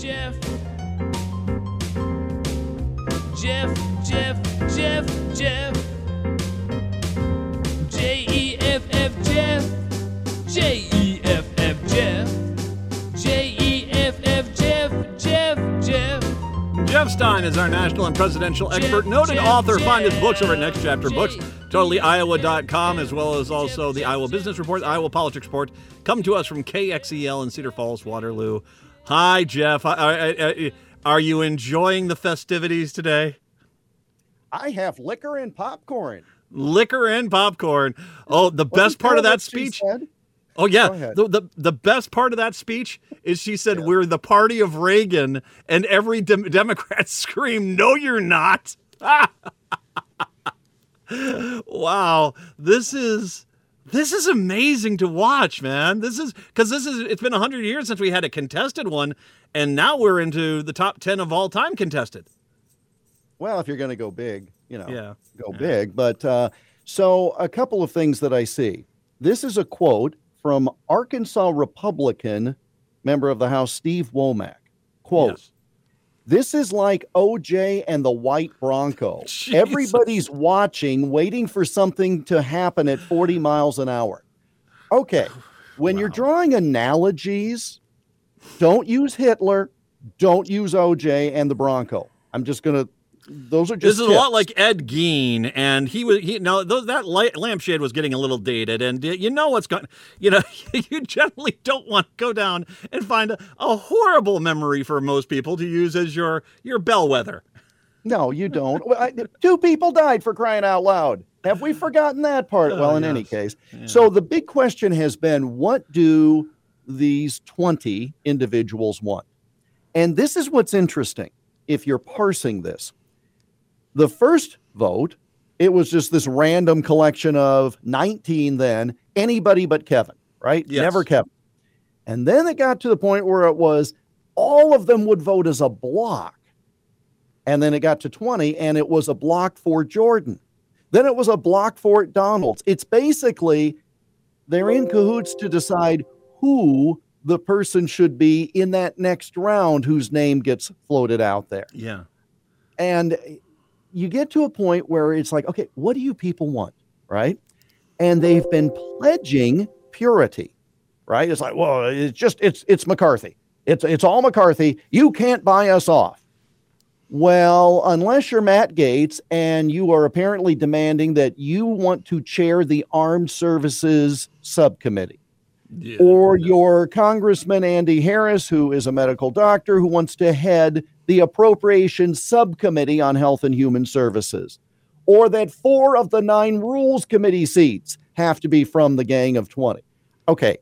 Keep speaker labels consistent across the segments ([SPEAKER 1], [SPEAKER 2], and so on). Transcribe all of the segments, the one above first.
[SPEAKER 1] Jeff. Jeff, Jeff, Jeff, Jeff. Jeff, Jeff. Jeff. Jeff.
[SPEAKER 2] Jeff Stein is our national and presidential expert, noted author. Find his books over at Next Chapter Books, totallyiowa.com, as well as also the Iowa Business Report, the Iowa Politics Report. Come to us from KXEL in Cedar Falls, Waterloo. Hi, Jeff. Are you enjoying the festivities today?
[SPEAKER 3] I have liquor and popcorn.
[SPEAKER 2] Liquor and popcorn. Oh, the best part of that speech. Oh, yeah. The best part of that speech is she said, we're the party of Reagan, and every Democrat screamed, no, you're not. Wow. This is amazing to watch, man. It's been 100 years since we had a contested one, and now we're into the top 10 of all time contested.
[SPEAKER 3] Well, if you're going to go big, go big. But so a couple of things that I see. This is a quote from Arkansas Republican member of the House, Steve Womack. Quote, yes. This is like OJ and the white Bronco. Jesus. Everybody's watching, waiting for something to happen at 40 miles an hour. Okay, when you're drawing analogies, don't use Hitler, don't use OJ and the Bronco. I'm just going to, those are just
[SPEAKER 2] This is
[SPEAKER 3] tips.
[SPEAKER 2] A lot like Ed Gein, and that lampshade was getting a little dated, and you generally don't want to go down and find a horrible memory for most people to use as your bellwether.
[SPEAKER 3] No, you don't. 2 people died, for crying out loud. Have we forgotten that part? In any case. Yeah. So the big question has been, what do these 20 individuals want? And this is what's interesting, if you're parsing this. The first vote, it was just this random collection of 19 then, anybody but Kevin, right?
[SPEAKER 2] Yes.
[SPEAKER 3] Never Kevin. And then it got to the point where it was all of them would vote as a block. And then it got to 20, and it was a block for Jordan. Then it was a block for Donalds. It's basically they're in cahoots to decide who the person should be in that next round whose name gets floated out there.
[SPEAKER 2] Yeah.
[SPEAKER 3] And you get to a point where it's like, okay, what do you people want, right? And they've been pledging purity, right? It's like, well, it's McCarthy. It's all McCarthy. You can't buy us off. Well, unless you're Matt Gaetz and you are apparently demanding that you want to chair the Armed Services Subcommittee. Yeah, or your Congressman Andy Harris, who is a medical doctor who wants to head the Appropriations Subcommittee on Health and Human Services, or that 4 of the 9 Rules Committee seats have to be from the Gang of 20. Okay,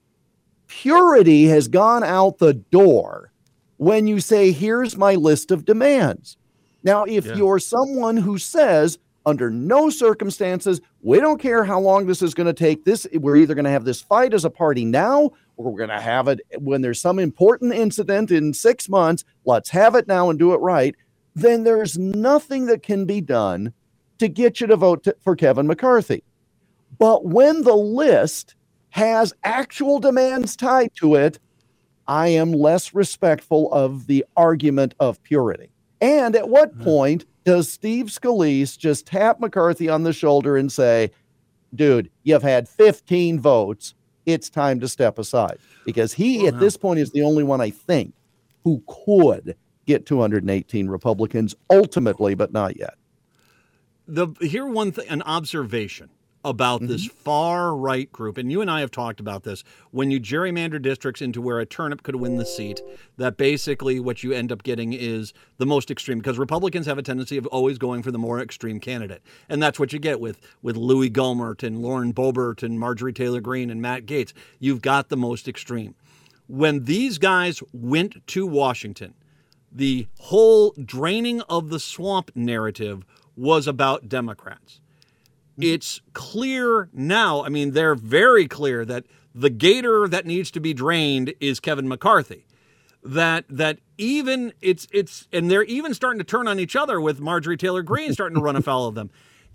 [SPEAKER 3] purity has gone out the door when you say, here's my list of demands. Now, if you're someone who says, under no circumstances, we don't care how long this is going to take. We're either going to have this fight as a party now, or we're going to have it when there's some important incident in 6 months. Let's have it now and do it right. Then there's nothing that can be done to get you to vote for Kevin McCarthy. But when the list has actual demands tied to it, I am less respectful of the argument of purity. And at what point does Steve Scalise just tap McCarthy on the shoulder and say, dude, you've had 15 votes. It's time to step aside? Because he, at this point, is the only one, I think, who could get 218 Republicans ultimately, but not yet.
[SPEAKER 2] Here, an observation about this far-right group, and you and I have talked about this, when you gerrymander districts into where a turnip could win the seat, that basically what you end up getting is the most extreme, because Republicans have a tendency of always going for the more extreme candidate. And that's what you get with Louis Gohmert and Lauren Boebert and Marjorie Taylor Greene and Matt Gaetz. You've got the most extreme. When these guys went to Washington, the whole draining of the swamp narrative was about Democrats. It's clear now, I mean, they're very clear that the gator that needs to be drained is Kevin McCarthy. That even and they're even starting to turn on each other with Marjorie Taylor Greene starting to run afoul of them.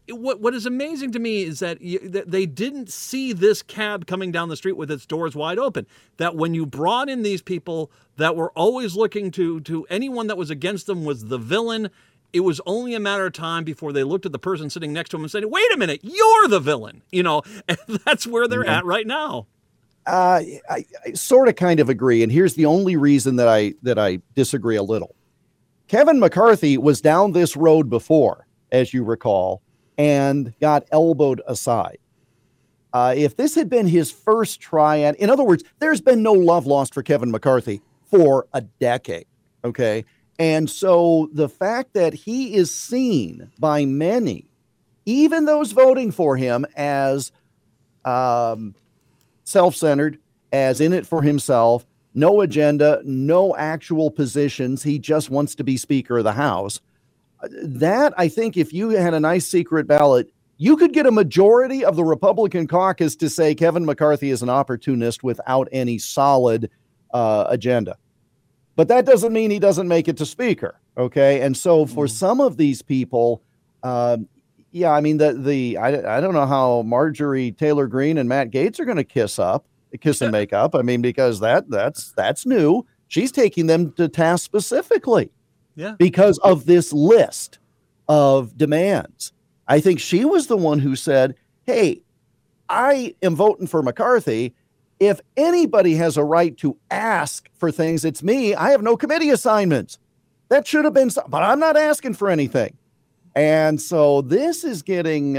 [SPEAKER 2] what is amazing to me is that that they didn't see this cab coming down the street with its doors wide open. That when you brought in these people that were always looking to anyone that was against them was the villain, it was only a matter of time before they looked at the person sitting next to them and said, "Wait a minute, you're the villain." And that's where they're at right now.
[SPEAKER 3] I sort of kind of agree, and here's the only reason that I disagree a little. Kevin McCarthy was down this road before, as you recall, and got elbowed aside. If this had been his first try in other words, there's been no love lost for Kevin McCarthy for a decade, okay? And so the fact that he is seen by many, even those voting for him, as self-centered, as in it for himself, no agenda, no actual positions, he just wants to be Speaker of the House. That, I think, if you had a nice secret ballot, you could get a majority of the Republican caucus to say Kevin McCarthy is an opportunist without any solid agenda. But that doesn't mean he doesn't make it to Speaker, okay? And so for some of these people, I mean, I don't know how Marjorie Taylor Greene and Matt Gaetz are going to kiss and make up. I mean, because that's new. She's taking them to task specifically.
[SPEAKER 2] Yeah.
[SPEAKER 3] Because of this list of demands. I think she was the one who said, hey, I am voting for McCarthy. If anybody has a right to ask for things, it's me. I have no committee assignments. That should have been, but I'm not asking for anything. And so this is getting,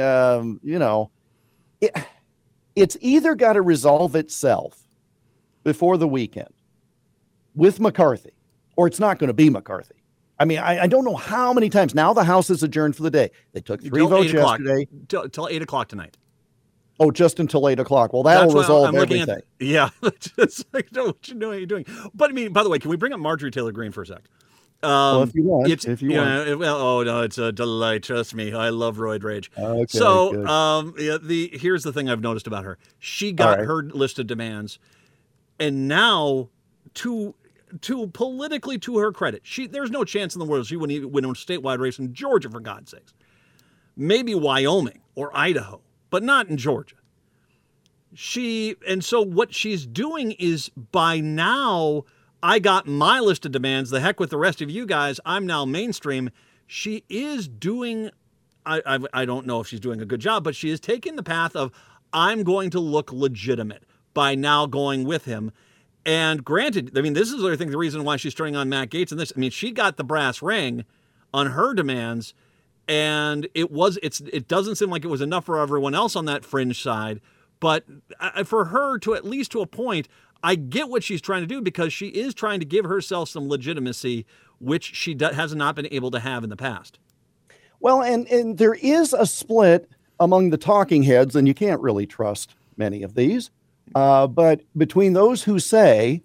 [SPEAKER 3] it's either got to resolve itself before the weekend with McCarthy, or it's not going to be McCarthy. I mean, I don't know how many times. Now the House is adjourned for the day. They took 3 votes yesterday.
[SPEAKER 2] Till 8 o'clock tonight.
[SPEAKER 3] Oh, just until 8 o'clock. Well, that'll resolve everything.
[SPEAKER 2] It's like, no, what you doing? But I mean, by the way, can we bring up Marjorie Taylor Greene for a sec?
[SPEAKER 3] Well, if you want.
[SPEAKER 2] It's a delight. Trust me, I love roid rage.
[SPEAKER 3] Okay,
[SPEAKER 2] so, here's the thing I've noticed about her. She got her list of demands, and now to politically, to her credit, there's no chance in the world she wouldn't even win a statewide race in Georgia, for God's sakes. Maybe Wyoming or Idaho, but not in Georgia. And so what she's doing is, by now, I got my list of demands. The heck with the rest of you guys. I'm now mainstream. She is doing, I don't know if she's doing a good job, but she is taking the path of, I'm going to look legitimate by now going with him. And granted, I mean, this is, I think, the reason why she's turning on Matt Gaetz and this. I mean, she got the brass ring on her demands, and it doesn't seem like it was enough for everyone else on that fringe side. But for her to, at least to a point, I get what she's trying to do, because she is trying to give herself some legitimacy, which she has not been able to have in the past.
[SPEAKER 3] Well, and there is a split among the talking heads, and you can't really trust many of these. But between those who say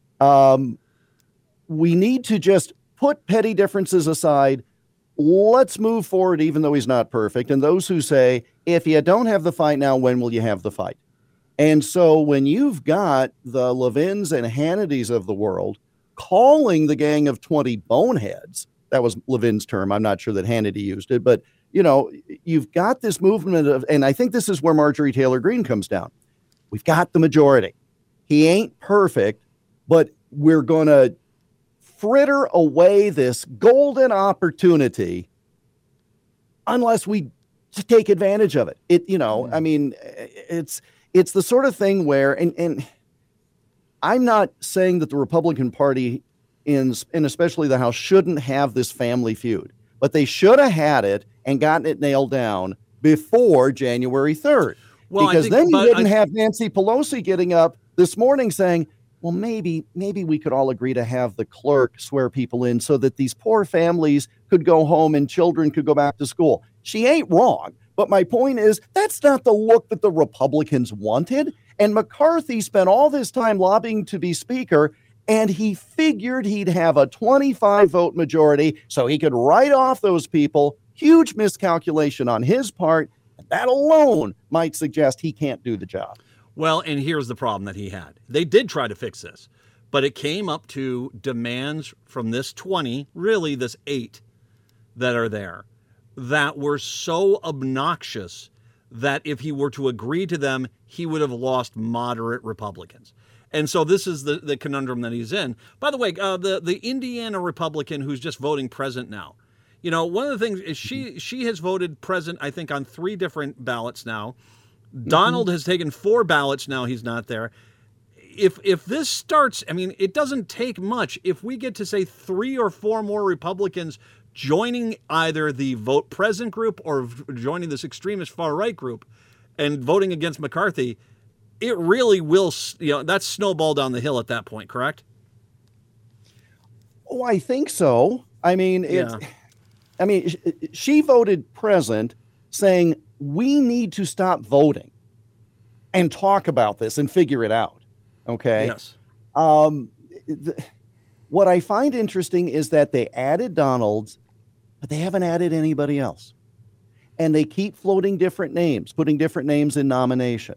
[SPEAKER 3] we need to just put petty differences aside, let's move forward even though he's not perfect, and those who say, if you don't have the fight now, when will you have the fight? And so when you've got the Levins and Hannitys of the world calling the Gang of 20 boneheads, that was Levin's term, I'm not sure that Hannity used it, but you've got this movement of, and I think this is where Marjorie Taylor Greene comes down. We've got the majority. He ain't perfect, but we're going to fritter away this golden opportunity unless we take advantage of it. I mean, it's the sort of thing where, and I'm not saying that the Republican Party and especially the House shouldn't have this family feud, but they should have had it and gotten it nailed down before January 3rd. Well, because then you wouldn't have Nancy Pelosi getting up this morning saying, well, maybe we could all agree to have the clerk swear people in so that these poor families could go home and children could go back to school. She ain't wrong. But my point is, that's not the look that the Republicans wanted. And McCarthy spent all this time lobbying to be Speaker, and he figured he'd have a 25-vote majority so he could write off those people. Huge miscalculation on his part. That alone might suggest he can't do the job.
[SPEAKER 2] Well, and here's the problem that he had. They did try to fix this, but it came up to demands from this 20, really this 8 that are there. that were so obnoxious that if he were to agree to them, he would have lost moderate Republicans. And so this is the conundrum that he's in. By the way, the Indiana Republican who's just voting present now, you know, one of the things is she has voted present, I think, on 3 different ballots now. Donald has taken 4 ballots now. He's not there. If this starts, I mean, it doesn't take much. If we get to, say, 3 or 4 more Republicans joining either the vote present group or joining this extremist far right group and voting against McCarthy, it really will, you know, that's snowball down the hill at that point, correct?
[SPEAKER 3] Oh, I think so. I mean, she voted present saying we need to stop voting and talk about this and figure it out. Okay.
[SPEAKER 2] Yes.
[SPEAKER 3] What I find interesting is that they added Donald's, but they haven't added anybody else. And they keep floating different names, putting different names in nomination.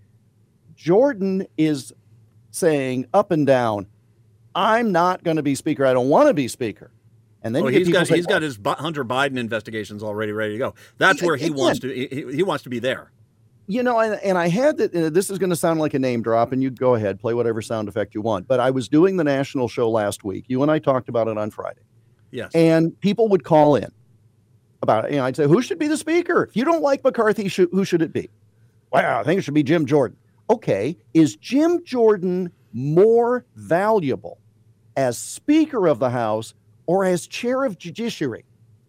[SPEAKER 3] Jordan is saying up and down, I'm not going to be speaker. I don't want to be speaker. And then
[SPEAKER 2] he's got his Hunter Biden investigations already ready to go. That's where he wants to. He wants to be there.
[SPEAKER 3] You know, and I had that. This is going to sound like a name drop, and you go ahead, play whatever sound effect you want. But I was doing the national show last week. You and I talked about it on Friday.
[SPEAKER 2] Yes.
[SPEAKER 3] And people would call in about it. You know, I'd say, who should be the speaker? If you don't like McCarthy, who should it be? Well, I think it should be Jim Jordan. Okay, is Jim Jordan more valuable as Speaker of the House or as Chair of Judiciary?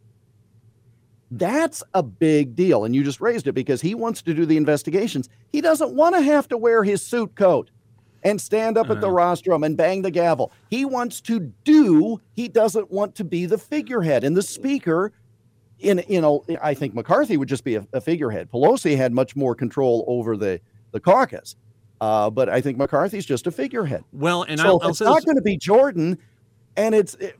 [SPEAKER 3] That's a big deal. And you just raised it because he wants to do the investigations. He doesn't want to have to wear his suit coat and stand up at the rostrum and bang the gavel. He wants to do, he doesn't want to be the figurehead. And the Speaker, I think McCarthy would just be a figurehead. Pelosi had much more control over the caucus. But I think McCarthy's just a figurehead.
[SPEAKER 2] Well, and
[SPEAKER 3] so it's not going to be Jordan. And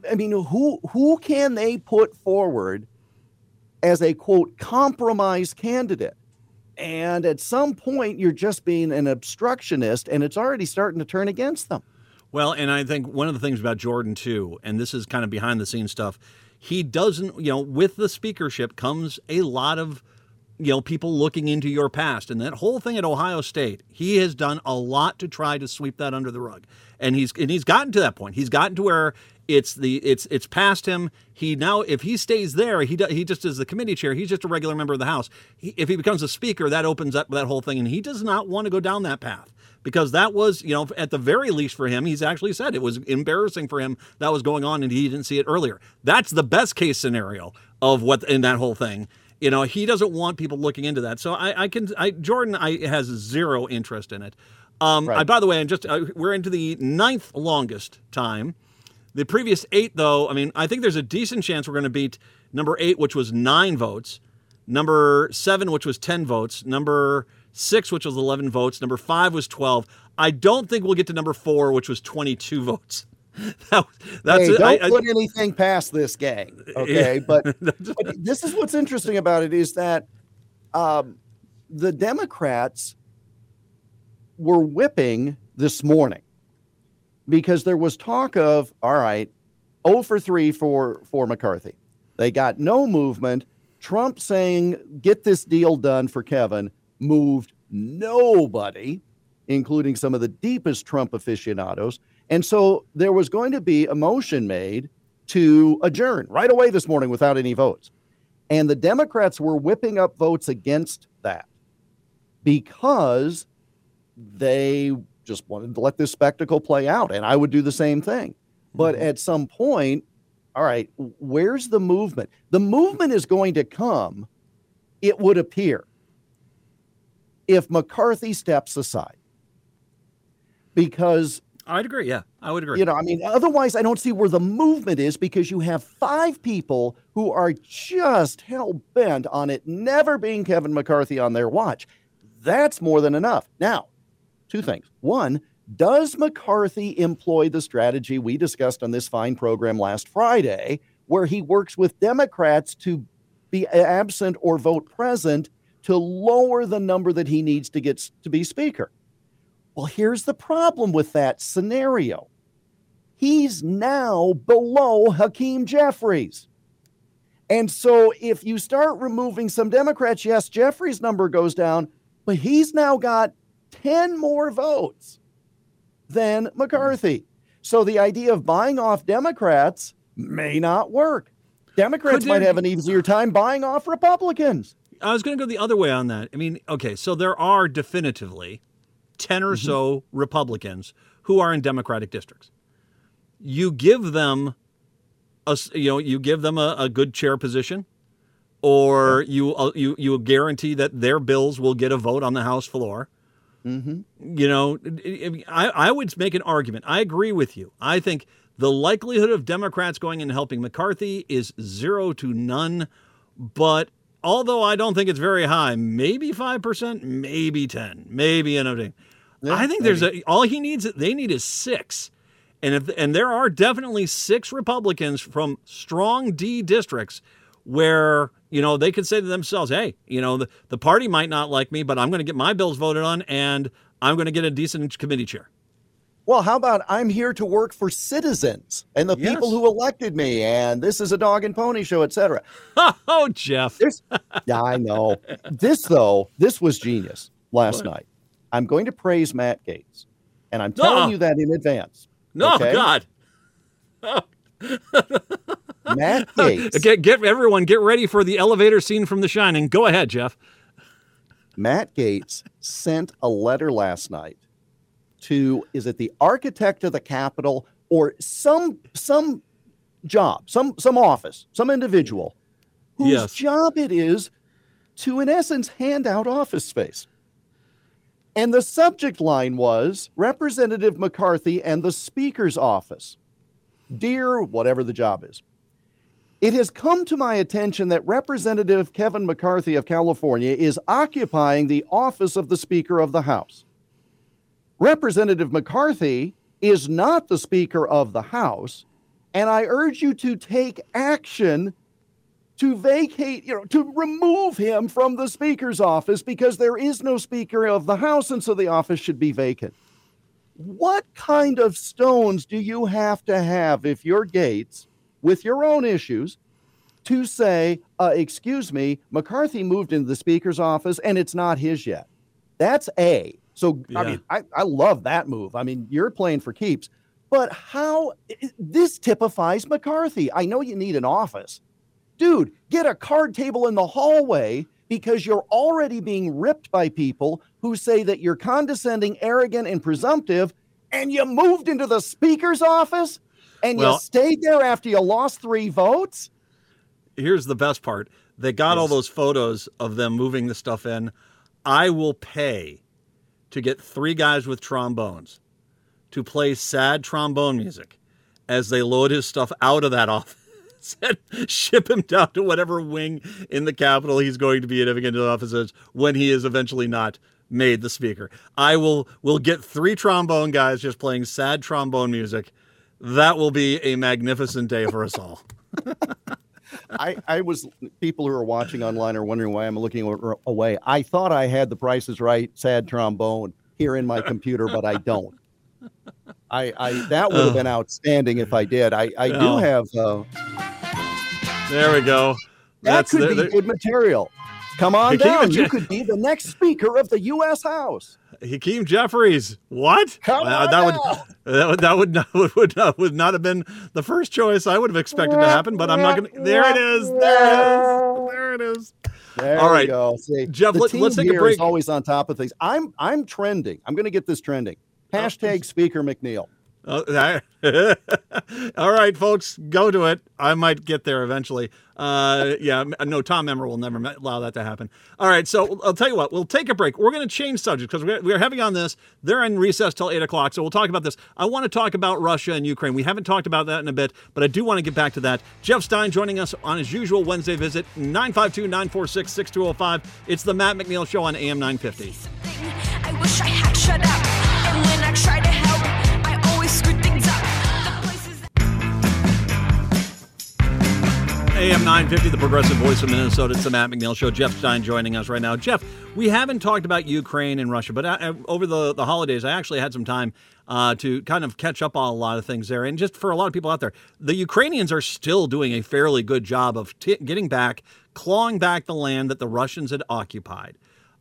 [SPEAKER 3] who can they put forward as a, quote, compromise candidate? And at some point, you're just being an obstructionist, and it's already starting to turn against them.
[SPEAKER 2] Well, and I think one of the things about Jordan, too, and this is kind of behind the scenes stuff, he doesn't, with the speakership comes a lot of, people looking into your past. And that whole thing at Ohio State, he has done a lot to try to sweep that under the rug. And he's gotten to that point. He's gotten to where it's past him. If he stays there, he just is the committee chair. He's just a regular member of the House. If he becomes a speaker, that opens up that whole thing. And he does not want to go down that path because that was, at the very least for him, he's actually said it was embarrassing for him that was going on and he didn't see it earlier. That's the best case scenario of what in that whole thing. He doesn't want people looking into that. So Jordan has zero interest in it.
[SPEAKER 3] Right.
[SPEAKER 2] By the way, we're into the 9th longest time. The previous 8, though, I think there's a decent chance we're going to beat number 8, which was 9 votes, number 7, which was 10 votes, number 6, which was 11 votes, number 5 was 12. I don't think we'll get to number 4, which was 22 votes. Don't
[SPEAKER 3] put anything past this gang, okay? But this is what's interesting about it is that the Democrats were whipping this morning because there was talk of, all right, 0 for 3 for McCarthy. They got no movement. Trump saying, get this deal done for Kevin, moved nobody, including some of the deepest Trump aficionados. And so there was going to be a motion made to adjourn right away this morning without any votes. And the Democrats were whipping up votes against that because they just wanted to let this spectacle play out. And I would do the same thing. But at some point, all right, where's the movement? The movement is going to come, it would appear, if McCarthy steps aside. Because
[SPEAKER 2] I'd agree. Yeah, I would agree.
[SPEAKER 3] Otherwise, I don't see where the movement is because you have 5 people who are just hell bent on it never being Kevin McCarthy on their watch. That's more than enough. Now, 2 things. 1, does McCarthy employ the strategy we discussed on this fine program last Friday, where he works with Democrats to be absent or vote present to lower the number that he needs to get to be speaker? Well, here's the problem with that scenario. He's now below Hakeem Jeffries. And so if you start removing some Democrats, yes, Jeffries' number goes down, but he's now got 10 more votes than McCarthy. So the idea of buying off Democrats may not work. Democrats might have an easier time buying off Republicans.
[SPEAKER 2] I was going to go the other way on that. I mean, okay, so there are definitively 10 or so Republicans who are in Democratic districts. You give them a good chair position, or you guarantee that their bills will get a vote on the House floor. You know, I would make an argument. I agree with you. I think the likelihood of Democrats going and helping McCarthy is 0 to none. But although I don't think it's very high, maybe 5%, maybe 10, maybe anything. Yeah, I think they need is 6. And there are definitely 6 Republicans from strong D districts where, you know, they could say to themselves, hey, you know, the party might not like me, but I'm going to get my bills voted on and I'm going to get a decent committee chair.
[SPEAKER 3] Well, how about I'm here to work for citizens and the people who elected me, and this is a dog and pony show, etc.
[SPEAKER 2] Oh, Jeff.
[SPEAKER 3] Yeah, I know. This was genius last night. I'm going to praise Matt Gaetz, and I'm telling you that in advance.
[SPEAKER 2] No, okay? God.
[SPEAKER 3] Matt Gaetz.
[SPEAKER 2] Get ready for the elevator scene from The Shining. Go ahead, Jeff.
[SPEAKER 3] Matt Gaetz sent a letter last night to, is it the architect of the Capitol or some job, some office, some individual whose job it is to, in essence, hand out office space. And the subject line was Representative McCarthy and the Speaker's office. Dear whatever the job is. It has come to my attention that Representative Kevin McCarthy of California is occupying the office of the Speaker of the House. Representative McCarthy is not the Speaker of the House, and I urge you to take action to vacate, to remove him from the Speaker's office, because there is no Speaker of the House, and so the office should be vacant. What kind of stones do you have to have if you're Gaetz, with your own issues, to say, excuse me, McCarthy moved into the Speaker's office and it's not his yet? That's A. So, I mean, I love that move. I mean, you're playing for keeps. But how this typifies McCarthy. I know you need an office. Dude, get a card table in the hallway, because you're already being ripped by people who say that you're condescending, arrogant, and presumptive, and you moved into the Speaker's office and you stayed there after you lost 3 votes?
[SPEAKER 2] Here's the best part. They got all those photos of them moving the stuff in. I will pay to get 3 guys with trombones to play sad trombone music as they load his stuff out of that office and ship him down to whatever wing in the Capitol he's going to be in if he gets into the offices when he is eventually not made the Speaker. We'll get 3 trombone guys just playing sad trombone music. That will be a magnificent day for us all.
[SPEAKER 3] People who are watching online are wondering why I'm looking away. I thought I had the Price is Right sad trombone here in my computer, but I don't. That would have been outstanding if I did. I do have.
[SPEAKER 2] There we go.
[SPEAKER 3] That could be good material. Come on down. You could be the next Speaker of the U.S. House.
[SPEAKER 2] Hakeem Jeffries. What? That would not have been the first choice I would have expected to happen, but I'm not going to. There it is. There it is.
[SPEAKER 3] There
[SPEAKER 2] all right,
[SPEAKER 3] we go. See,
[SPEAKER 2] Jeff, let's take a break.
[SPEAKER 3] Is always on top of things. I'm trending. I'm going to get this trending. Hashtag Speaker McNeil.
[SPEAKER 2] All right, folks, go to it. I might get there eventually. No, Tom Emmer will never allow that to happen. All right, so I'll tell you what, we'll take a break. We're going to change subjects because we're heavy on this. They're in recess till 8 o'clock, so we'll talk about this. I want to talk about Russia and Ukraine. We haven't talked about that in a bit, but I do want to get back to that. Jeff Stein joining us on his usual Wednesday visit, 952-946-6205. It's the Matt McNeil Show on AM 950.
[SPEAKER 4] I wish I had shut up, and when I try to help, I always screw things up. The places
[SPEAKER 2] AM 950, the progressive voice of Minnesota. It's the Matt McNeil Show. Jeff Stein joining us right now. Jeff, we haven't talked about Ukraine and Russia, but over the holidays, I actually had some time to kind of catch up on a lot of things there. And just for a lot of people out there, the Ukrainians are still doing a fairly good job of getting back, clawing back the land that the Russians had occupied.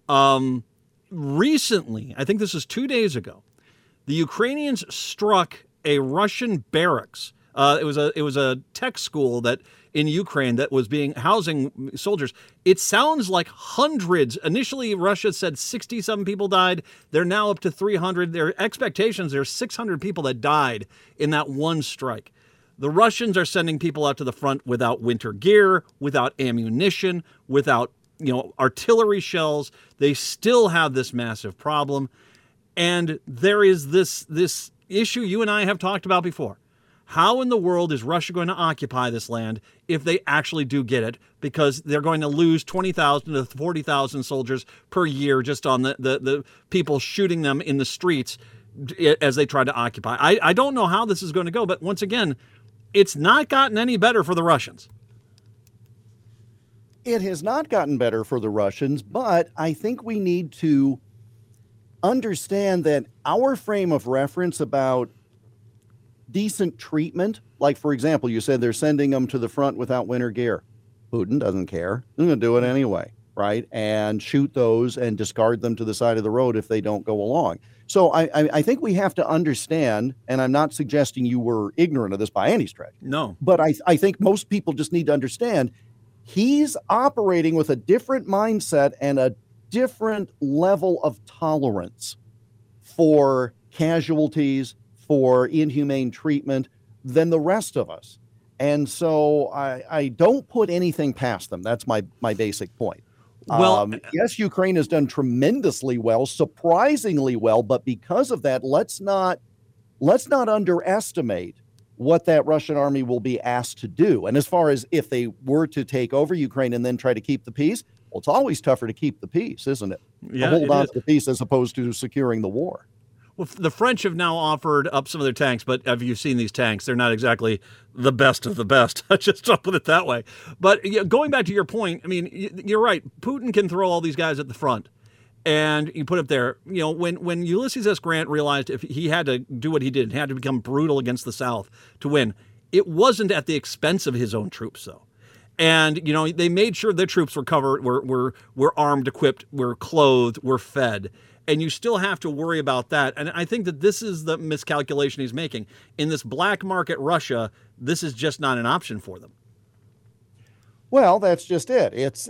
[SPEAKER 2] Recently, I think this is 2 days ago, the Ukrainians struck a Russian barracks. It was a tech school that in Ukraine that was housing soldiers. It sounds like hundreds. Initially, Russia said 60-some people died. They're now up to 300. Their expectations, there's 600 people that died in that one strike. The Russians are sending people out to the front without winter gear, without ammunition, without artillery shells. They still have this massive problem. And there is this issue you and I have talked about before. How in the world is Russia going to occupy this land if they actually do get it? Because they're going to lose 20,000 to 40,000 soldiers per year just on the people shooting them in the streets as they try to occupy. I don't know how this is going to go, but once again, it's not gotten any better for the Russians.
[SPEAKER 3] It has not gotten better for the Russians, but I think we need to understand that our frame of reference about decent treatment, like, for example, you said they're sending them to the front without winter gear. Putin doesn't care. He's going to do it anyway, right? And shoot those and discard them to the side of the road if they don't go along. So I think we have to understand, and I'm not suggesting you were ignorant of this by any stretch.
[SPEAKER 2] No.
[SPEAKER 3] But I think most people just need to understand he's operating with a different mindset and a different level of tolerance for casualties, for inhumane treatment than the rest of us. And so I don't put anything past them. That's my basic point.
[SPEAKER 2] Well,
[SPEAKER 3] yes, Ukraine has done tremendously well, surprisingly well, but because of that, let's not underestimate what that Russian army will be asked to do. And as far as if they were to take over Ukraine and then try to keep the peace, well, it's always tougher to keep the peace, isn't it?
[SPEAKER 2] Yeah,
[SPEAKER 3] to hold on to the peace as opposed to securing the war.
[SPEAKER 2] Well, the French have now offered up some of their tanks, but have you seen these tanks? They're not exactly the best of the best. Just to put it that way. But going back to your point, I mean, you're right. Putin can throw all these guys at the front, and you put up there. When Ulysses S. Grant realized if he had to do what he did, he had to become brutal against the South to win. It wasn't at the expense of his own troops, though. And they made sure their troops were covered, were armed, equipped, were clothed, were fed. And you still have to worry about that. And I think that this is the miscalculation he's making. In this black market Russia, this is just not an option for them.
[SPEAKER 3] Well, that's just it.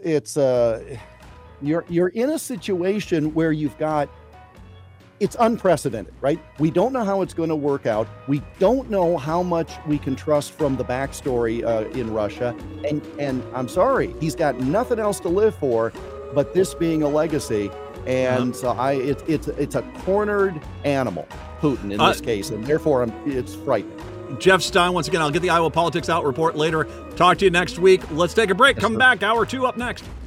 [SPEAKER 3] You're in a situation where it's unprecedented, right? We don't know how it's going to work out. We don't know how much we can trust from the backstory in Russia. And I'm sorry, he's got nothing else to live for but this being a legacy. And so it's a cornered animal, Putin in this case, and therefore it's frightening.
[SPEAKER 2] Jeff Stein, once again, I'll get the Iowa Politics Out report later. Talk to you next week. Let's take a break. Come back. Hour 2 up next.